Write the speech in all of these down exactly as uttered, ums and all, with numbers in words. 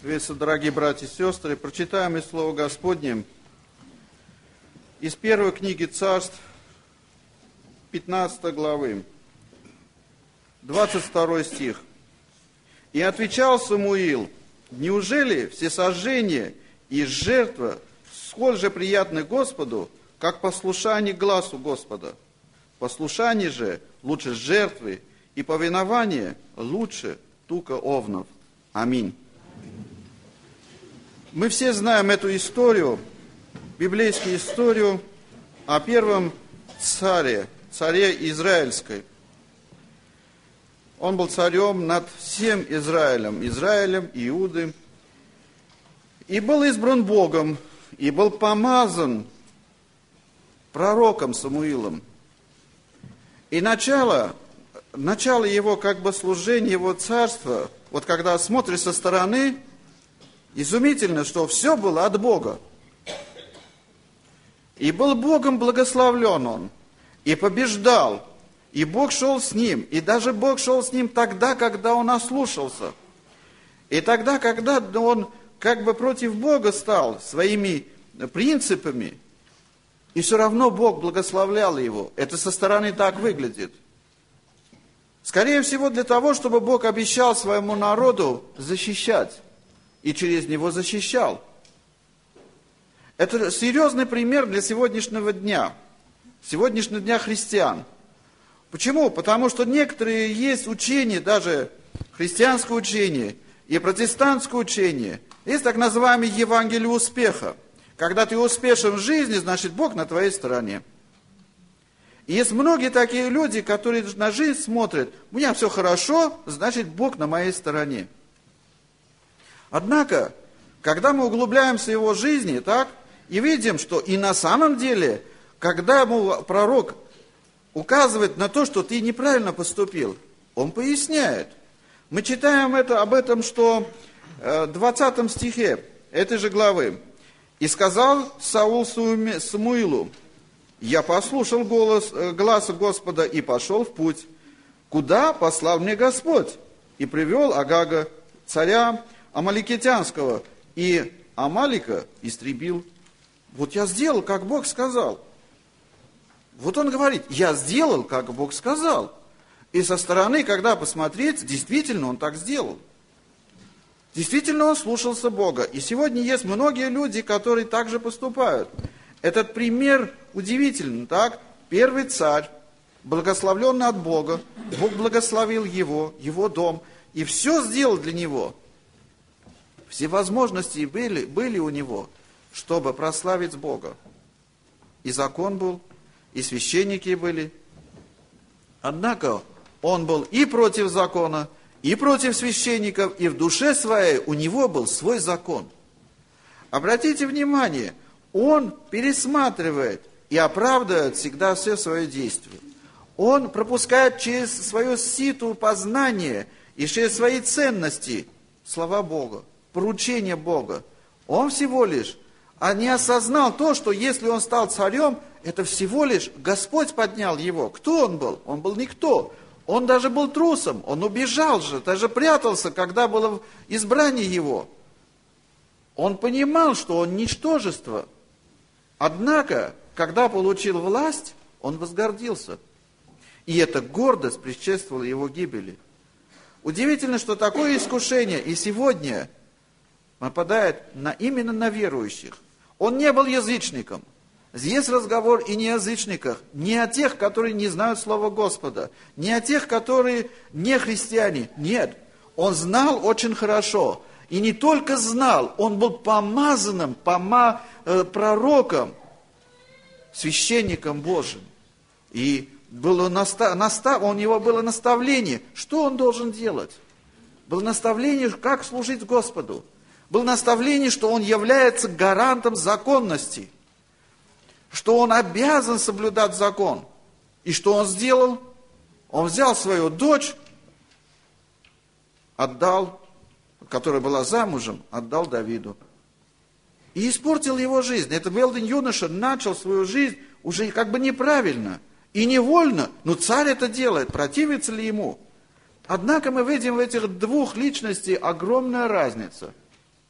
Приветствую, дорогие братья и сестры. Прочитаем из Слова Господнем из первой книги Царств, пятнадцатой главы, двадцать второй стих. «И отвечал Самуил: неужели всесожжение и жертва сколь же приятны Господу, как послушание гласу Господа? Послушание же лучше жертвы, и повинование лучше тука овнов». Аминь. Мы все знаем эту историю, библейскую историю о первом царе, царе Израильской. Он был царем над всем Израилем, Израилем, Иуды. И был избран Богом, и был помазан пророком Самуилом. И начало, начало его как бы служения, его царства, вот когда смотришь со стороны, изумительно, что все было от Бога. И был Богом благословлен он, и побеждал, и Бог шел с ним, и даже Бог шел с ним тогда, когда он ослушался. И тогда, когда он как бы против Бога стал своими принципами, и все равно Бог благословлял его. Это со стороны так выглядит. Скорее всего, для того, чтобы Бог обещал своему народу защищать, и через него защищал. Это серьезный пример для сегодняшнего дня, сегодняшнего дня христиан. Почему? Потому что некоторые есть учения, даже христианское учение и протестантское учение, есть так называемое Евангелие успеха. Когда ты успешен в жизни, значит Бог на твоей стороне. И есть многие такие люди, которые на жизнь смотрят: у меня все хорошо, значит Бог на моей стороне. Однако, когда мы углубляемся в его жизни, так, и видим, что и на самом деле, когда ему пророк указывает на то, что ты неправильно поступил, он поясняет. Мы читаем это, об этом, что в двадцатом стихе этой же главы. «И сказал Саул Самуилу: я послушал голос, гласа Господа и пошел в путь, куда послал мне Господь, и привел Агага, царя Амаликитянского, и Амалика истребил». Вот я сделал, как Бог сказал. Вот он говорит: я сделал, как Бог сказал. И со стороны, когда посмотреть, действительно он так сделал. Действительно он слушался Бога. И сегодня есть многие люди, которые так же поступают. Этот пример удивительный, так? Первый царь, благословленный от Бога, Бог благословил его, его дом, и все сделал для него. Все возможности были, были у него, чтобы прославить Бога. И закон был, и священники были. Однако он был и против закона, и против священников, и в душе своей у него был свой закон. Обратите внимание, он пересматривает и оправдывает всегда все свои действия. Он пропускает через свое сито познание и через свои ценности слова Бога, поручения Бога. Он всего лишь а не осознал то, что если он стал царем, это всего лишь Господь поднял его. Кто он был? Он был никто. Он даже был трусом, он убежал же, даже прятался, когда было избрание его. Он понимал, что он ничтожество. Однако, когда получил власть, он возгордился. И эта гордость предшествовала его гибели. Удивительно, что такое искушение и сегодня нападает на, именно на верующих. Он не был язычником. Здесь разговор и не о язычниках, не о тех, которые не знают слова Господа, не о тех, которые не христиане. Нет, он знал очень хорошо. И не только знал, он был помазанным, пома, э, пророком, священником Божьим. И было наста, наста, у него было наставление, что он должен делать. Было наставление, как служить Господу. Было наставление, что он является гарантом законности, что он обязан соблюдать закон. И что он сделал? Он взял свою дочь, отдал, которая была замужем, отдал Давиду. И испортил его жизнь. Это был юноша, начал свою жизнь уже как бы неправильно и невольно. Но царь это делает, противится ли ему? Однако мы видим в этих двух личностях огромная разница.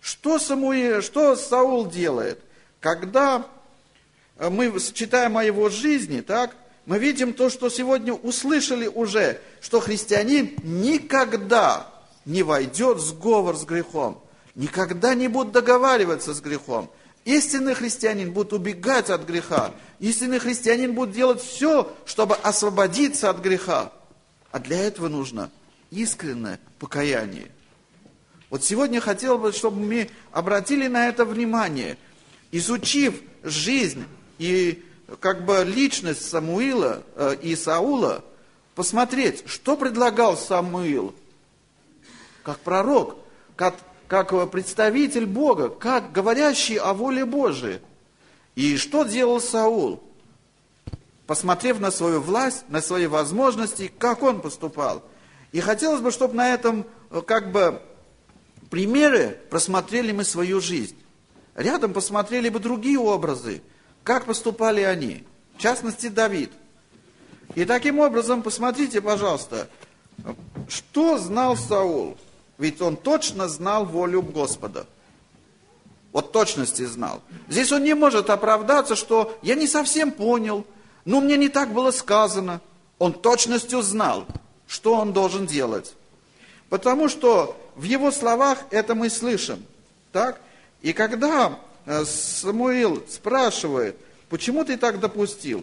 Что, Самуил, что Саул делает? Когда мы читаем о его жизни, так, мы видим то, что сегодня услышали уже, что христианин никогда не войдет в сговор с грехом, никогда не будет договариваться с грехом. Истинный христианин будет убегать от греха. Истинный христианин будет делать все, чтобы освободиться от греха. А для этого нужно искреннее покаяние. Вот сегодня хотел бы, чтобы мы обратили на это внимание, изучив жизнь и как бы личность Самуила э, и Саула, посмотреть, что предлагал Самуил как пророк, как, как представитель Бога, как говорящий о воле Божией. И что делал Саул? Посмотрев на свою власть, на свои возможности, как он поступал. И хотелось бы, чтобы на этом как бы примеры просмотрели мы свою жизнь. Рядом посмотрели бы другие образы, как поступали они. В частности, Давид. И таким образом, посмотрите, пожалуйста, что знал Саул. Ведь он точно знал волю Господа. Вот точности знал. Здесь он не может оправдаться, что я не совсем понял, но мне не так было сказано. Он точностью знал, что он должен делать. Потому что в его словах это мы слышим. Так? И когда Самуил спрашивает, почему ты так допустил,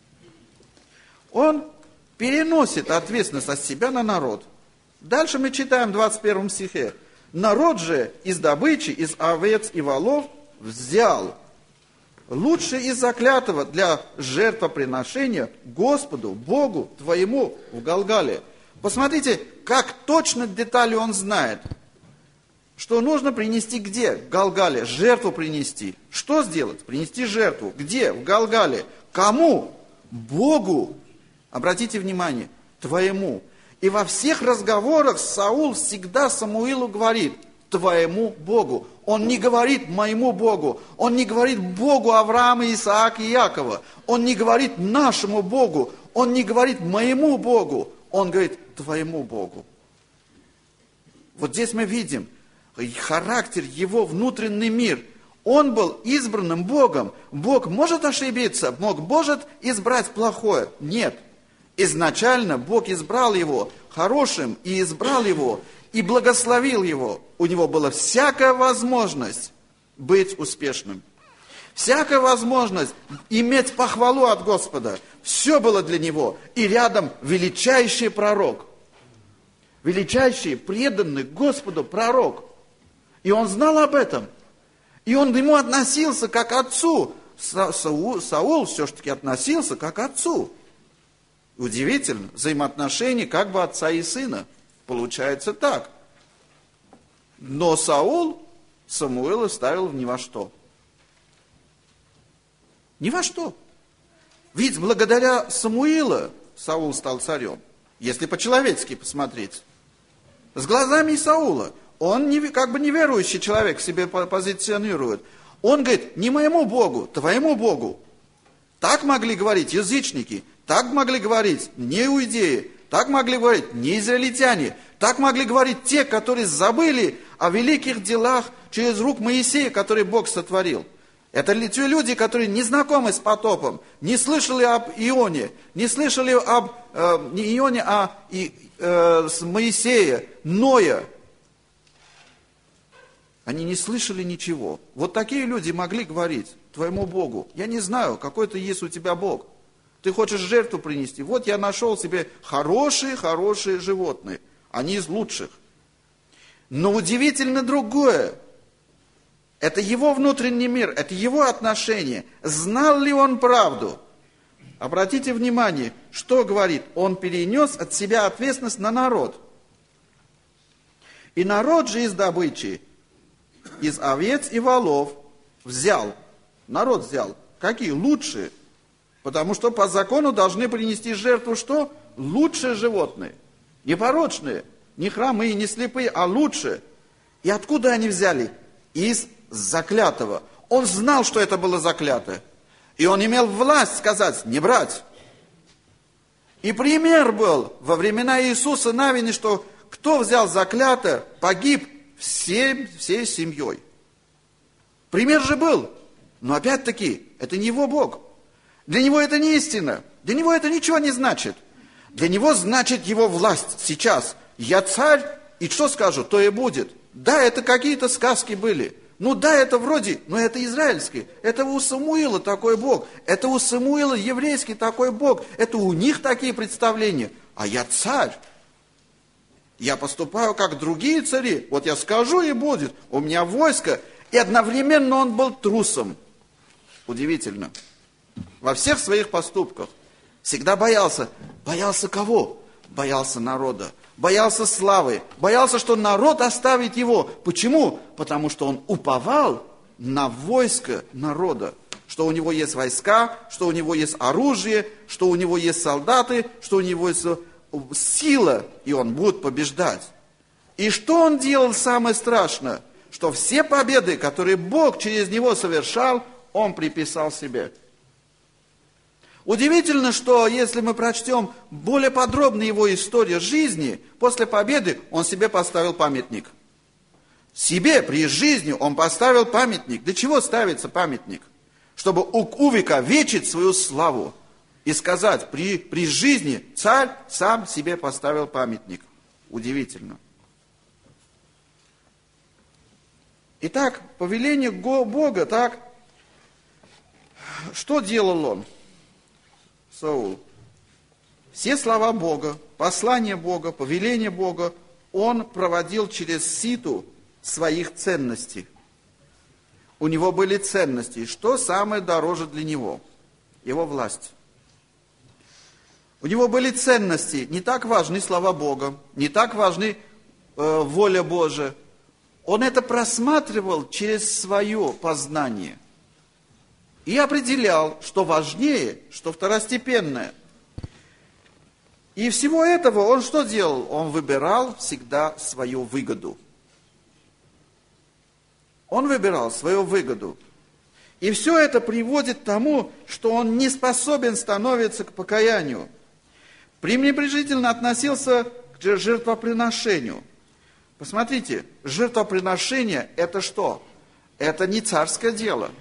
он переносит ответственность от себя на народ. Дальше мы читаем в двадцать первом стихе. Народ же из добычи, из овец и волов взял лучше из заклятого для жертвоприношения Господу, Богу твоему в Галгале. Посмотрите, как точно детали он знает. Что нужно принести где? В Галгале. Жертву принести. Что сделать? Принести жертву. Где? В Галгале. Кому? Богу. Обратите внимание, твоему. И во всех разговорах Саул всегда Самуилу говорит, твоему Богу. Он не говорит моему Богу. Он не говорит Богу Авраама, Исаака и Якова. Он не говорит нашему Богу. Он не говорит моему Богу. Он говорит твоему Богу. Вот здесь мы видим характер, его внутренний мир. Он был избранным Богом. Бог может ошибиться, Бог может избрать плохое. Нет. Изначально Бог избрал его хорошим и избрал его, и благословил его. У него была всякая возможность быть успешным. Всякая возможность иметь похвалу от Господа. Все было для него. И рядом величайший пророк. Величайший, преданный Господу пророк. И он знал об этом. И он к нему относился как к отцу. Саул, Саул все-таки относился как к отцу. Удивительно, взаимоотношения как бы отца и сына. Получается так. Но Саул Самуила ставил ни во что. Ни во что. Ведь благодаря Самуилу Саул стал царем. Если по-человечески посмотреть. С глазами Саула. Он не, как бы неверующий человек себе позиционирует. Он говорит, не моему Богу, твоему Богу. Так могли говорить язычники. Так могли говорить не иудеи, так могли говорить не израильтяне, так могли говорить те, которые забыли о великих делах через рук Моисея, который Бог сотворил. Это те люди, которые не знакомы с потопом, не слышали об Ионе, не слышали об э, не Ионе, а и, э, с Моисея, Ноя. Они не слышали ничего. Вот такие люди могли говорить твоему Богу, я не знаю, какой-то есть у тебя Бог. Ты хочешь жертву принести? Вот я нашел себе хорошие-хорошие животные. Они из лучших. Но удивительно другое. Это его внутренний мир, это его отношение. Знал ли он правду? Обратите внимание, что говорит? Он перенес от себя ответственность на народ. И народ же из добычи, из овец и волов взял. Народ взял. Какие? Лучшие. Потому что по закону должны принести жертву что? Лучшие животные. Не порочные, не хромые, не слепые, а лучшие. И откуда они взяли? Из заклятого. Он знал, что это было заклятое. И он имел власть сказать, не брать. И пример был во времена Иисуса Навина, что кто взял заклятое, погиб всем, всей семьей. Пример же был. Но опять-таки, это не его Бог. Для него это не истина. Для него это ничего не значит. Для него значит его власть сейчас. Я царь, и что скажу, то и будет. Да, это какие-то сказки были. Ну да, это вроде, но это израильский. Это у Самуила такой Бог. Это у Самуила еврейский такой Бог. Это у них такие представления. А я царь. Я поступаю как другие цари. Вот я скажу и будет. У меня войско. И одновременно он был трусом. Удивительно. Во всех своих поступках. Всегда боялся. Боялся кого? Боялся народа. Боялся славы. Боялся, что народ оставит его. Почему? Потому что он уповал на войско народа. Что у него есть войска, что у него есть оружие, что у него есть солдаты, что у него есть сила, и он будет побеждать. И что он делал самое страшное? Что все победы, которые Бог через него совершал, он приписал себе. Удивительно, что если мы прочтем более подробно его историю жизни, после победы он себе поставил памятник. Себе при жизни он поставил памятник. Для чего ставится памятник? Чтобы увековечить свою славу и сказать, при, при жизни царь сам себе поставил памятник. Удивительно. Итак, повеление Бога, так, что делал он? Саул. Все слова Бога, послание Бога, повеление Бога он проводил через ситу своих ценностей. У него были ценности. Что самое дороже для него? Его власть. У него были ценности. Не так важны слова Бога, не так важны э, воля Божия. Он это просматривал через свое познание. И определял, что важнее, что второстепенное. И всего этого он что делал? Он выбирал всегда свою выгоду. Он выбирал свою выгоду. И все это приводит к тому, что он не способен становиться к покаянию. Пренебрежительно относился к жертвоприношению. Посмотрите, жертвоприношение – это что? Это не царское дело.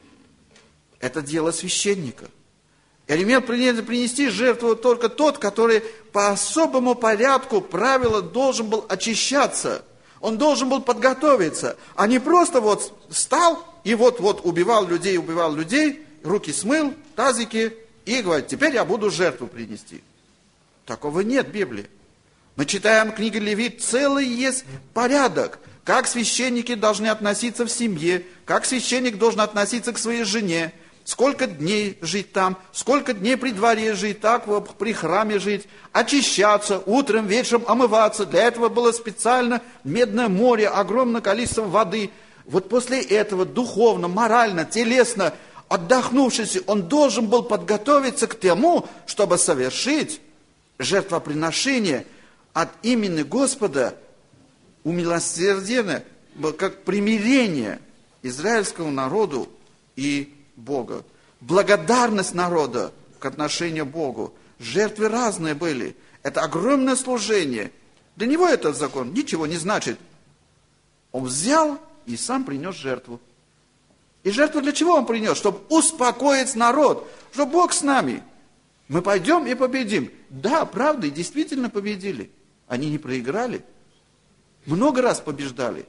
Это дело священника. И имел принести жертву только тот, который по особому порядку правила должен был очищаться. Он должен был подготовиться, а не просто вот встал и вот-вот убивал людей, убивал людей, руки смыл, тазики, и говорит, теперь я буду жертву принести. Такого нет в Библии. Мы читаем книгу Левит, целый есть порядок, как священники должны относиться в семье, как священник должен относиться к своей жене, сколько дней жить там, сколько дней при дворе жить, так вот при храме жить, очищаться, утром, вечером омываться. Для этого было специально медное море, огромное количество воды. Вот после этого духовно, морально, телесно, отдохнувшись, он должен был подготовиться к тому, чтобы совершить жертвоприношение от имени Господа, умилосердие, как примирение израильскому народу и Бога. Благодарность народа к отношению к Богу. Жертвы разные были. Это огромное служение. Для него этот закон ничего не значит. Он взял и сам принес жертву. И жертву для чего он принес? Чтобы успокоить народ. Что Бог с нами. Мы пойдем и победим. Да, правда, и действительно победили. Они не проиграли. Много раз побеждали.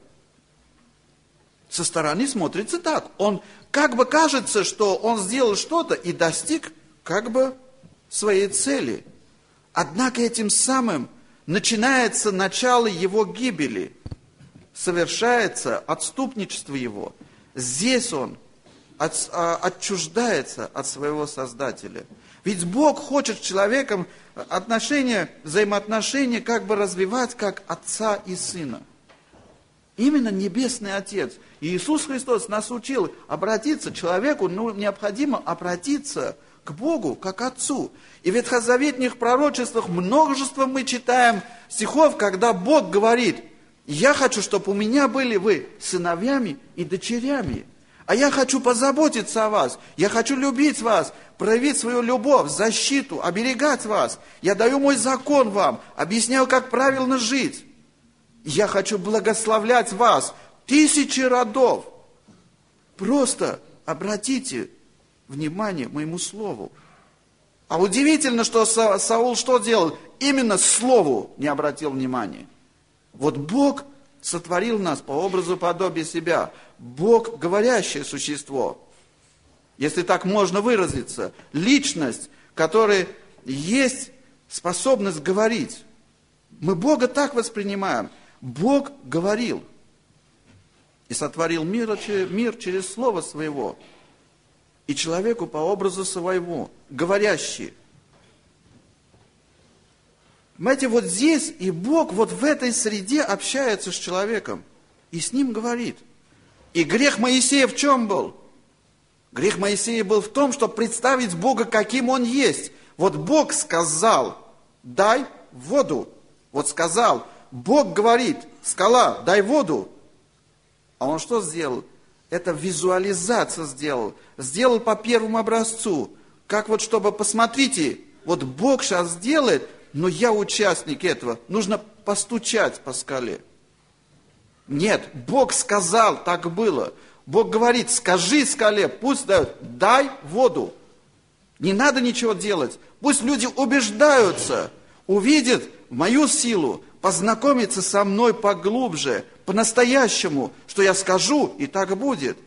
Со стороны смотрится так. Он как бы кажется, что он сделал что-то и достиг как бы своей цели. Однако этим самым начинается начало его гибели. Совершается отступничество его. Здесь он от, а, отчуждается от своего Создателя. Ведь Бог хочет с человеком отношения, взаимоотношения как бы развивать как отца и сына. Именно Небесный Отец. И Иисус Христос нас учил обратиться, человеку ну, необходимо обратиться к Богу, как Отцу. И в ветхозаветных пророчествах множество мы читаем стихов, когда Бог говорит, я хочу, чтобы у меня были вы сыновьями и дочерями. А я хочу позаботиться о вас, я хочу любить вас, проявить свою любовь, защиту, оберегать вас. Я даю мой закон вам, объясняю, как правильно жить. Я хочу благословлять вас, тысячи родов. Просто обратите внимание моему слову. А удивительно, что Са- Саул что делал? Именно слову не обратил внимания. Вот Бог сотворил нас по образу и подобию себя. Бог – говорящее существо. Если так можно выразиться. Личность, которая есть способность говорить. Мы Бога так воспринимаем. Бог говорил. И сотворил мир, мир через слово своего. И человеку по образу своего. Говорящий. Понимаете, вот здесь и Бог вот в этой среде общается с человеком. И с ним говорит. И грех Моисея в чем был? Грех Моисея был в том, чтобы представить Бога, каким Он есть. Вот Бог сказал, дай воду. Вот сказал, Бог говорит, скала, дай воду. А Он что сделал? Это визуализация сделал. Сделал по первому образцу. Как вот чтобы, посмотрите, вот Бог сейчас сделает, но я участник этого. Нужно постучать по скале. Нет, Бог сказал, так было. Бог говорит, скажи скале, пусть дает, дай воду. Не надо ничего делать. Пусть люди убеждаются, увидят мою силу, познакомятся со мной поглубже, по-настоящему, что я скажу, и так будет.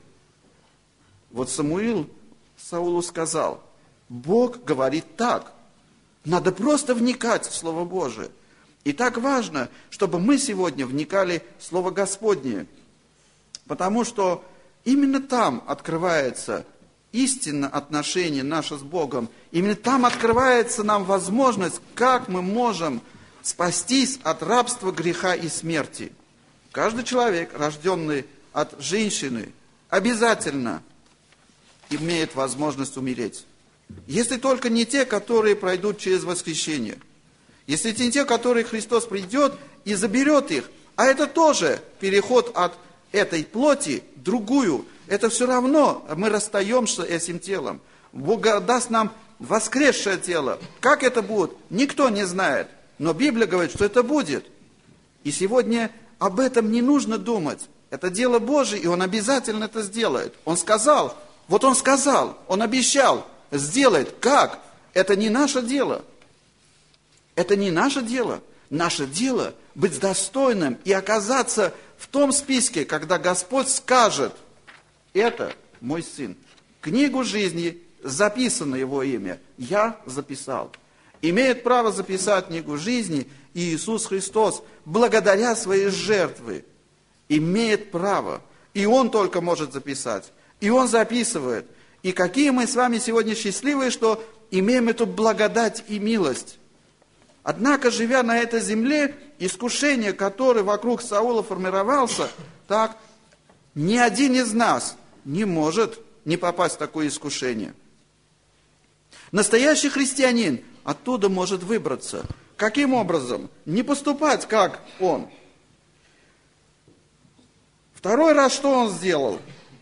Вот Самуил Саулу сказал, Бог говорит так. Надо просто вникать в Слово Божие. И так важно, чтобы мы сегодня вникали в Слово Господне. Потому что именно там открывается истинное отношение наше с Богом. Именно там открывается нам возможность, как мы можем спастись от рабства, греха и смерти. Каждый человек, рожденный от женщины, обязательно имеет возможность умереть. Если только не те, которые пройдут через восхищение. Если не те, которые Христос придет и заберет их. А это тоже переход от этой плоти в другую. Это все равно мы расстаемся с этим телом. Бог даст нам воскресшее тело. Как это будет, никто не знает. Но Библия говорит, что это будет. И сегодня об этом не нужно думать. Это дело Божие, и Он обязательно это сделает. Он сказал, вот Он сказал, Он обещал, сделает. Как? Это не наше дело. Это не наше дело. Наше дело быть достойным и оказаться в том списке, когда Господь скажет, это мой сын. Книгу жизни записано его имя. Я записал. Имеет право записать книгу жизни и Иисус Христос, благодаря своей жертве. Имеет право. И Он только может записать. И Он записывает. И какие мы с вами сегодня счастливые, что имеем эту благодать и милость. Однако, живя на этой земле, искушение, которое вокруг Саула формировался, так, ни один из нас не может не попасть в такое искушение. Настоящий христианин оттуда может выбраться. Каким образом? Не поступать, как он. Второй раз что он сделал?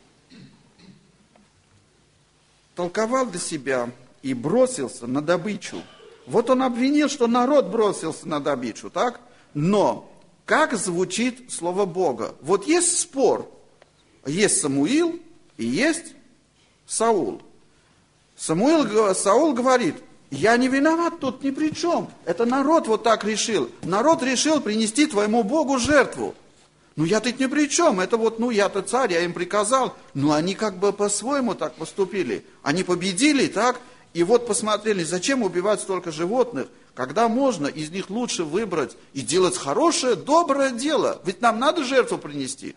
Толковал для себя и бросился на добычу. Вот он обвинил, что народ бросился на добычу, так? Но как звучит слово Бога? Вот есть спор. Есть Самуил и есть Саул. Самуил, Саул говорит, я не виноват тут ни при чем. Это народ вот так решил. Народ решил принести твоему Богу жертву. Ну я тут ни при чем. Это вот, ну я-то царь, я им приказал. Ну они как бы по-своему так поступили. Они победили, так? И вот посмотрели, зачем убивать столько животных, когда можно из них лучше выбрать и делать хорошее, доброе дело. Ведь нам надо жертву принести.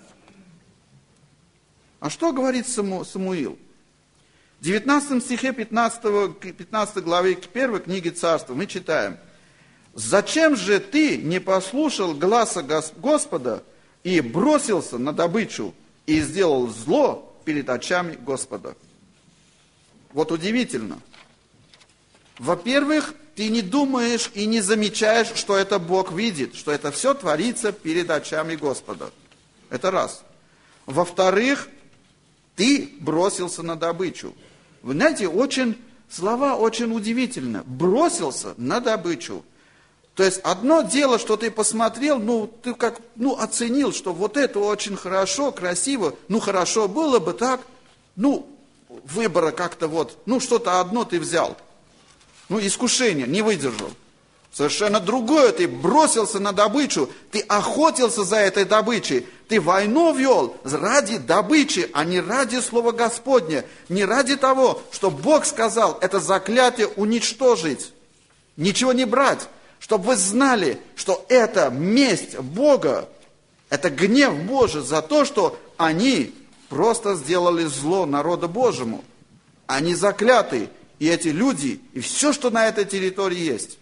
А что говорит Саму, Самуил? В девятнадцатом стихе пятнадцатой, пятнадцатой главы первой книги Царства мы читаем. «Зачем же ты не послушал гласа Господа и бросился на добычу и сделал зло перед очами Господа?» Вот удивительно. Во-первых, ты не думаешь и не замечаешь, что это Бог видит, что это все творится перед очами Господа. Это раз. Во-вторых, ты бросился на добычу. Вы знаете, очень, слова очень удивительны. Бросился на добычу. То есть одно дело, что ты посмотрел, ну, ты как, ну, оценил, что вот это очень хорошо, красиво, ну, хорошо было бы так, ну, выбора как-то вот, ну, что-то одно ты взял. Ну, искушение, не выдержал. Совершенно другое, ты бросился на добычу, ты охотился за этой добычей, ты войну вел ради добычи, а не ради слова Господня, не ради того, что Бог сказал это заклятие уничтожить, ничего не брать, чтобы вы знали, что это месть Бога, это гнев Божий за то, что они просто сделали зло народу Божьему. Они заклятые, и эти люди, и все, что на этой территории есть.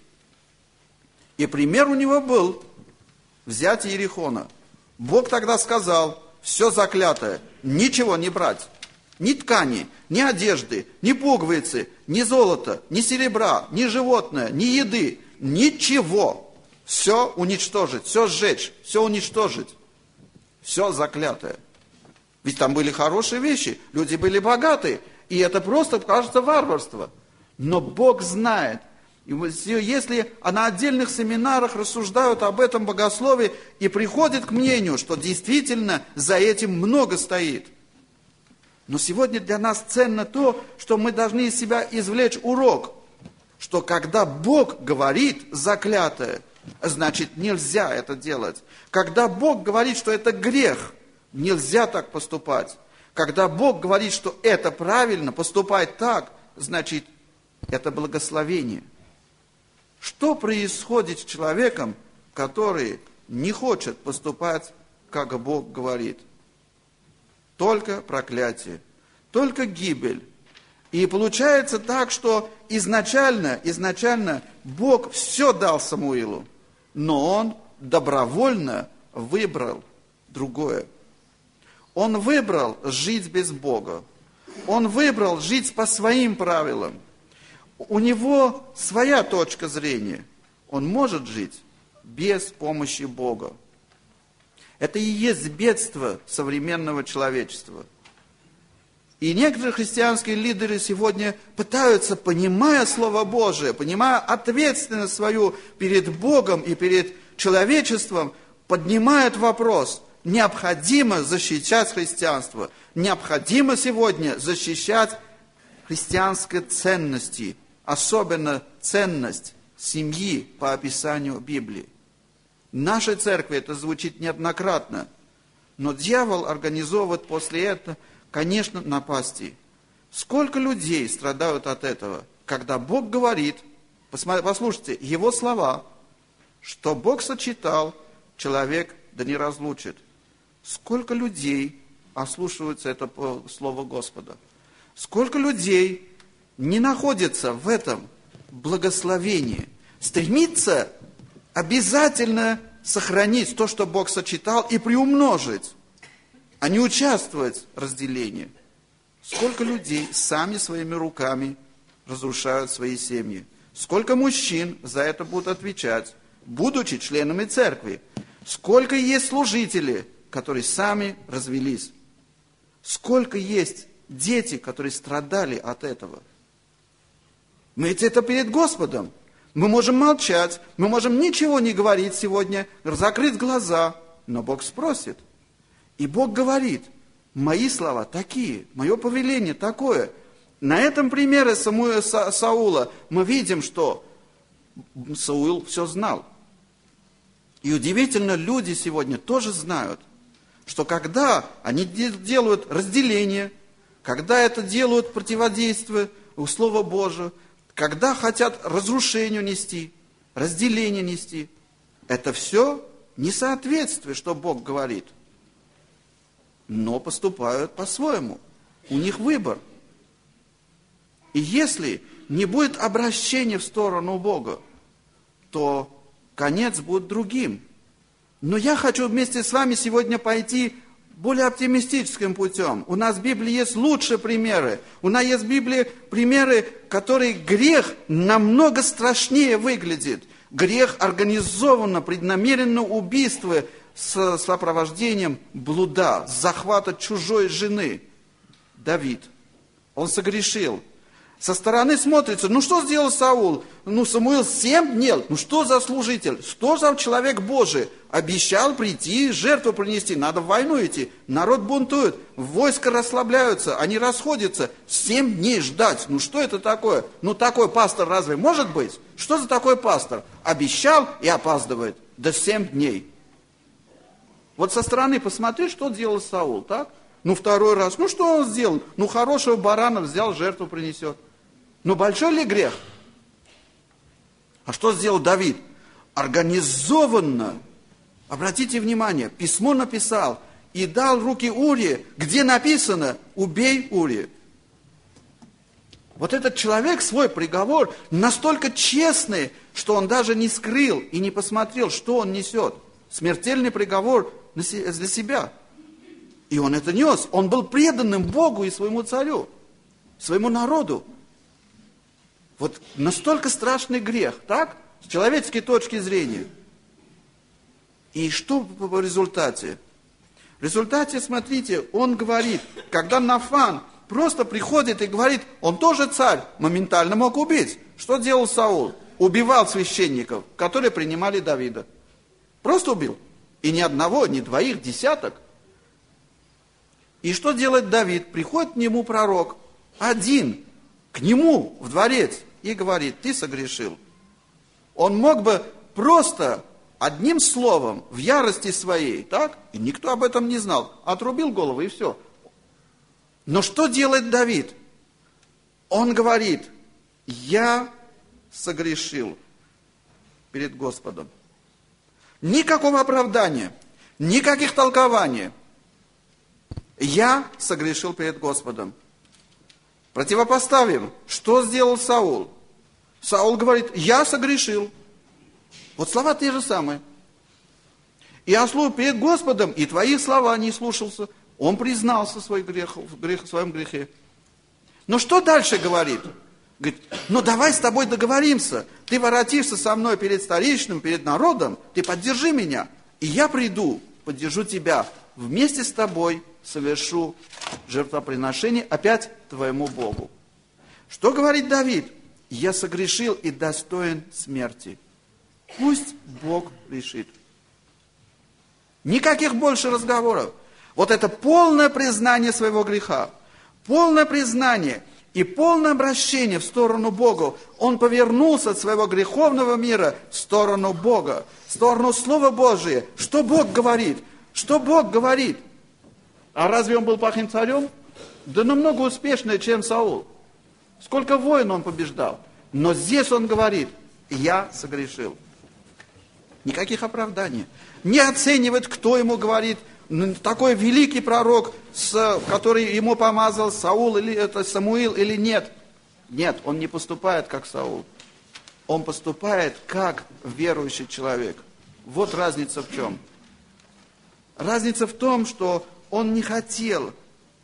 И пример у него был взять Иерихона. Бог тогда сказал, все заклятое, ничего не брать. Ни ткани, ни одежды, ни пуговицы, ни золота, ни серебра, ни животное, ни еды, ничего. Все уничтожить, все сжечь, все уничтожить. Все заклятое. Ведь там были хорошие вещи, люди были богатые, и это просто, кажется, варварство. Но Бог знает. И если на отдельных семинарах рассуждают об этом богословии и приходят к мнению, что действительно за этим много стоит. Но сегодня для нас ценно то, что мы должны из себя извлечь урок, что когда Бог говорит заклятое, значит нельзя это делать. Когда Бог говорит, что это грех, нельзя так поступать. Когда Бог говорит, что это правильно, поступать так, значит это благословение. Что происходит с человеком, который не хочет поступать, как Бог говорит? Только проклятие, только гибель. И получается так, что изначально, изначально Бог все дал Самуилу, но он добровольно выбрал другое. Он выбрал жить без Бога. Он выбрал жить по своим правилам. У него своя точка зрения. Он может жить без помощи Бога. Это и есть бедство современного человечества. И некоторые христианские лидеры сегодня пытаются, понимая Слово Божие, понимая ответственность свою перед Богом и перед человечеством, поднимают вопрос, необходимо защищать христианство, необходимо сегодня защищать христианские ценности, особенно ценность семьи по описанию Библии. В нашей церкви это звучит неоднократно, но дьявол организовывает после этого, конечно, напасти. Сколько людей страдают от этого, когда Бог говорит, послушайте, Его слова, что Бог сочетал, человек да не разлучит. Сколько людей ослушиваются это слово Господа. Сколько людей не находится в этом благословении, стремится обязательно сохранить то, что Бог сочетал, и приумножить, а не участвовать в разделении. Сколько людей сами своими руками разрушают свои семьи. Сколько мужчин за это будут отвечать, будучи членами церкви. Сколько есть служителей, которые сами развелись. Сколько есть дети, которые страдали от этого. Мы ведь это перед Господом. Мы можем молчать, мы можем ничего не говорить сегодня, закрыть глаза, но Бог спросит. И Бог говорит, мои слова такие, мое повеление такое. На этом примере Самуила, Са, Саула мы видим, что Саул все знал. И удивительно, люди сегодня тоже знают, что когда они делают разделение, когда это делают противодействие у Слова Божьего, когда хотят разрушению нести, разделение нести, это все несоответствие, что Бог говорит. Но поступают по-своему. У них выбор. И если не будет обращения в сторону Бога, то конец будет другим. Но я хочу вместе с вами сегодня пойти более оптимистическим путем. У нас в Библии есть лучшие примеры. У нас есть в Библии примеры, которые грех намного страшнее выглядит. Грех организованно, преднамеренное убийство с сопровождением блуда, захвата чужой жены. Давид, он согрешил. Со стороны смотрится, ну что сделал Саул? Ну Самуил семь дней, ну что за служитель, что за человек Божий? Обещал прийти, жертву принести, надо в войну идти. Народ бунтует, войска расслабляются, они расходятся. Семь дней ждать, ну что это такое? Ну такой пастор разве может быть? Что за такой пастор? Обещал и опаздывает. Да семь дней. Вот со стороны посмотри, что делал Саул, так? Ну второй раз, ну что он сделал? Ну хорошего барана взял, жертву принесет. Ну большой ли грех? А что сделал Давид? Организованно, обратите внимание, письмо написал и дал в руки Урии, где написано «убей Урию». Вот этот человек свой приговор настолько честный, что он даже не скрыл и не посмотрел, что он несет. Смертельный приговор для себя. И он это нес. Он был преданным Богу и своему царю, своему народу. Вот настолько страшный грех, так? С человеческой точки зрения. И что в результате? В результате, смотрите, он говорит, когда Нафан просто приходит и говорит, он тоже царь, моментально мог убить. Что делал Саул? Убивал священников, которые принимали Давида. Просто убил. И ни одного, ни двоих, десяток. И что делает Давид? Приходит к нему пророк, один, к нему в дворец, и говорит, ты согрешил. Он мог бы просто одним словом, в ярости своей, так, и никто об этом не знал, отрубил голову и все. Но что делает Давид? Он говорит, я согрешил перед Господом. Никакого оправдания, никаких толкований. Я согрешил перед Господом. Противопоставим, что сделал Саул? Саул говорит, я согрешил. Вот слова те же самые. Я служу перед Господом, и твои слова не слушался. Он признался в, свой грех, в, грех, в своем грехе. Но что дальше говорит? Говорит, ну давай с тобой договоримся. Ты воротишься со мной перед старейшином, перед народом, ты поддержи меня. И я приду, поддержу тебя. Вместе с тобой совершу жертвоприношение опять твоему Богу. Что говорит Давид? Я согрешил и достоин смерти. Пусть Бог решит. Никаких больше разговоров. Вот это полное признание своего греха, полное признание и полное обращение в сторону Бога. Он повернулся от своего греховного мира в сторону Бога, в сторону Слова Божия. Что Бог говорит? Что Бог говорит? А разве он был плохим царем? Да намного успешнее, чем Саул. Сколько войн он побеждал. Но здесь он говорит, я согрешил. Никаких оправданий. Не оценивает, кто ему говорит. Такой великий пророк, который ему помазал, Саул или это Самуил или нет. Нет, он не поступает как Саул. Он поступает как верующий человек. Вот разница в чем. Разница в том, что он не хотел,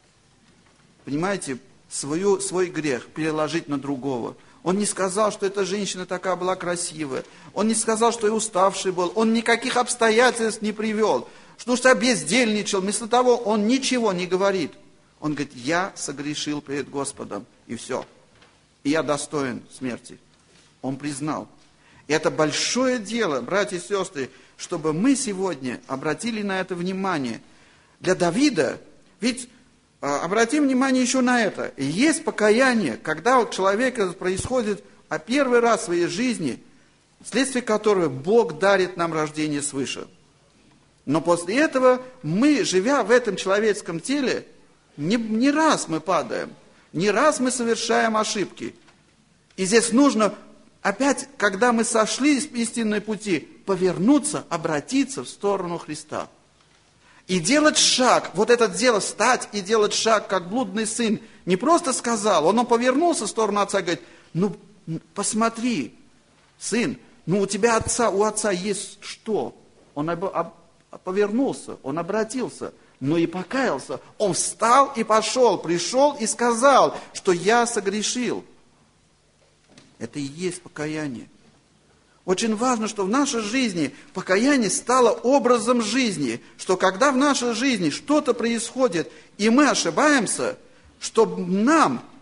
понимаете, свою, свой грех переложить на другого. Он не сказал, что эта женщина такая была красивая. Он не сказал, что и уставший был. Он никаких обстоятельств не привел. Что что бездельничал. Вместо того он ничего не говорит. Он говорит, я согрешил перед Господом. И все. И я достоин смерти. Он признал. И это большое дело, братья и сестры, чтобы мы сегодня обратили на это внимание. Для Давида, ведь обратим внимание еще на это. Есть покаяние, когда у человека происходит а первый раз в своей жизни, вследствие которого Бог дарит нам рождение свыше. Но после этого мы, живя в этом человеческом теле, не, не раз мы падаем, не раз мы совершаем ошибки. И здесь нужно опять, когда мы сошли с истинной пути, повернуться, обратиться в сторону Христа. И делать шаг, вот это дело, встать и делать шаг, как блудный сын, не просто сказал, он, он повернулся в сторону отца и говорит, ну, посмотри, сын, ну, у тебя отца, у отца есть что? Он об, об, повернулся, он обратился, но и покаялся. Он встал и пошел, пришел и сказал, что я согрешил. Это и есть покаяние. Очень важно, что в нашей жизни покаяние стало образом жизни, что когда в нашей жизни что-то происходит, и мы ошибаемся, чтобы нам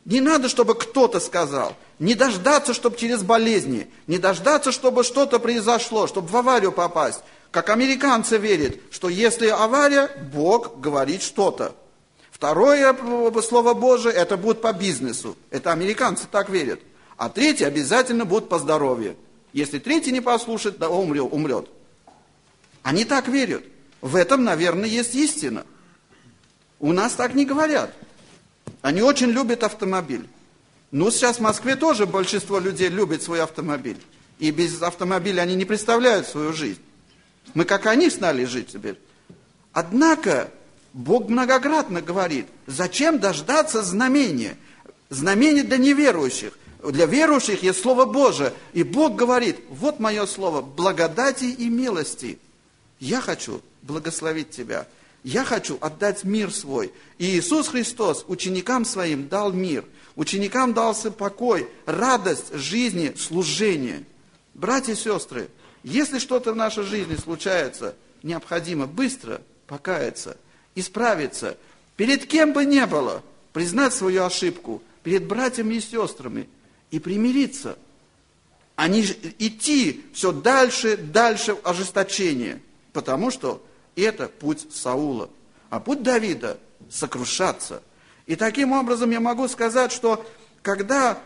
Не надо, чтобы кто-то сказал. Не дождаться, чтобы через болезни. Не дождаться, чтобы что-то произошло, чтобы в аварию попасть. Как американцы верят, что если авария, Бог говорит что-то. Второе Слово Божие, это будет по бизнесу. Это американцы так верят. А третье обязательно будет по здоровью. Если третий не послушает, да умрет, умрет. Они так верят. В этом, наверное, есть истина. У нас так не говорят. Они очень любят автомобиль. Ну, сейчас в Москве тоже большинство людей любит свой автомобиль. И без автомобиля они не представляют свою жизнь. Мы как они стали жить теперь. Однако, Бог многократно говорит, зачем дождаться знамения? Знамения для неверующих. Для верующих есть Слово Божие. И Бог говорит, вот мое слово, благодати и милости. Я хочу благословить тебя. Я хочу отдать мир свой. И Иисус Христос ученикам своим дал мир. Ученикам дался покой, радость жизни, служение. Братья и сестры, если что-то в нашей жизни случается, необходимо быстро покаяться, исправиться. Перед кем бы ни было, признать свою ошибку. Перед братьями и сестрами. И примириться. А не идти все дальше, дальше в ожесточение. Потому что это путь Саула. А путь Давида – сокрушаться. И таким образом я могу сказать, что когда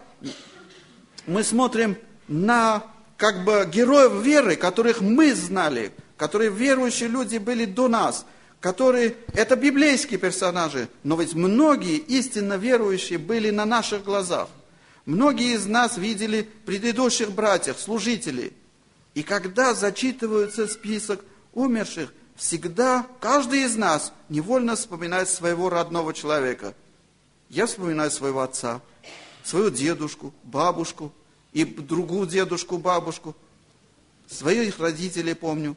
мы смотрим на как бы героев веры, которых мы знали, которые верующие люди были до нас, которые, это библейские персонажи, но ведь многие истинно верующие были на наших глазах. Многие из нас видели предыдущих братьев, служителей. И когда зачитывается список умерших, всегда каждый из нас невольно вспоминает своего родного человека. Я вспоминаю своего отца, своего дедушку, бабушку, и другую дедушку, бабушку. Своих родителей помню.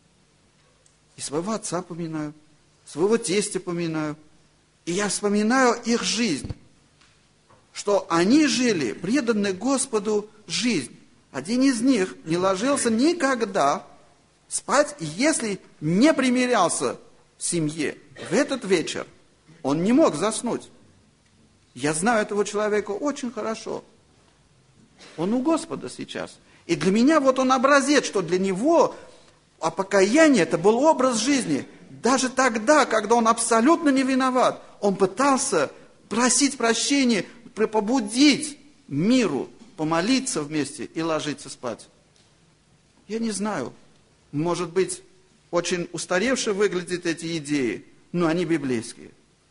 И своего отца поминаю, своего тестя поминаю. И я вспоминаю их жизнь. Что они жили, преданные Господу, жизнь. Один из них не ложился никогда спать, если не примирялся в семье. В этот вечер он не мог заснуть. Я знаю этого человека очень хорошо. Он у Господа сейчас. И для меня вот он образец, что для него а покаяние это был образ жизни. Даже тогда, когда он абсолютно не виноват, он пытался просить прощения, побудить миру, помолиться вместе и ложиться спать. Я не знаю, может быть, очень устаревшие выглядят эти идеи, но они библейские.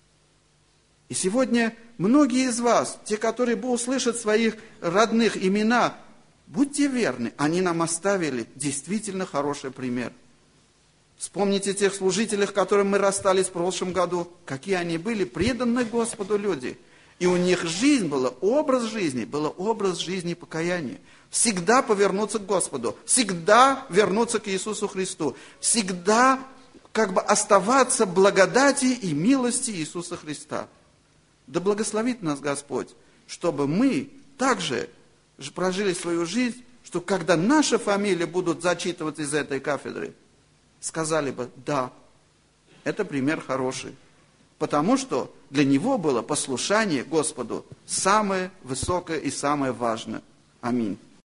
И сегодня многие из вас, те, которые будут слышать своих родных имена, будьте верны, они нам оставили действительно хороший пример. Вспомните тех служителей, с которыми мы расстались в прошлом году, какие они были преданные Господу люди. И у них жизнь была, образ жизни, был образ жизни покаяния. Всегда повернуться к Господу, всегда вернуться к Иисусу Христу, всегда как бы оставаться в благодати и милости Иисуса Христа. Да благословит нас Господь, чтобы мы также прожили свою жизнь, что когда наши фамилии будут зачитываться из этой кафедры, сказали бы, да, это пример хороший. Потому что для него было послушание Господу самое высокое и самое важное. Аминь.